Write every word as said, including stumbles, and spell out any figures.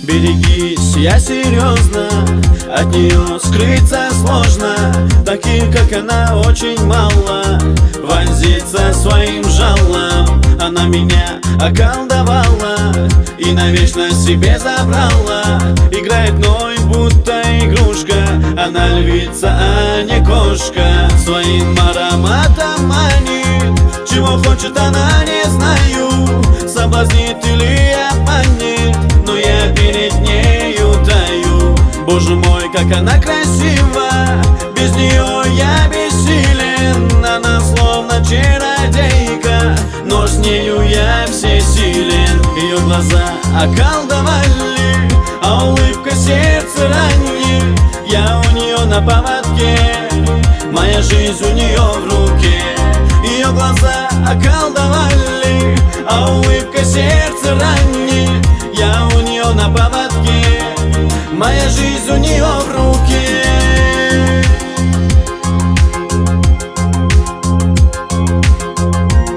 Берегись, я серьезно, от нее скрыться сложно. Таких, как она, очень мало. Вонзиться своим жалом. Она меня околдовала и навечно себе забрала. Играет мной, будто игрушка. Она львица, а не кошка. Своим ароматом манит. Чего хочет она, не знаю. Соблазнит или обманет, но я перед нею таю. Боже мой, как она красива, без нее я бессилен. Она словно чародейка, но с нею я всесилен. Ее глаза околдовали, а улыбка сердце ранит. Я у нее на поводке, моя жизнь у нее в руке. Ее глаза околдовали, а улыбка сердце ранит. Я у нее на поводке, моя жизнь у нее в руке.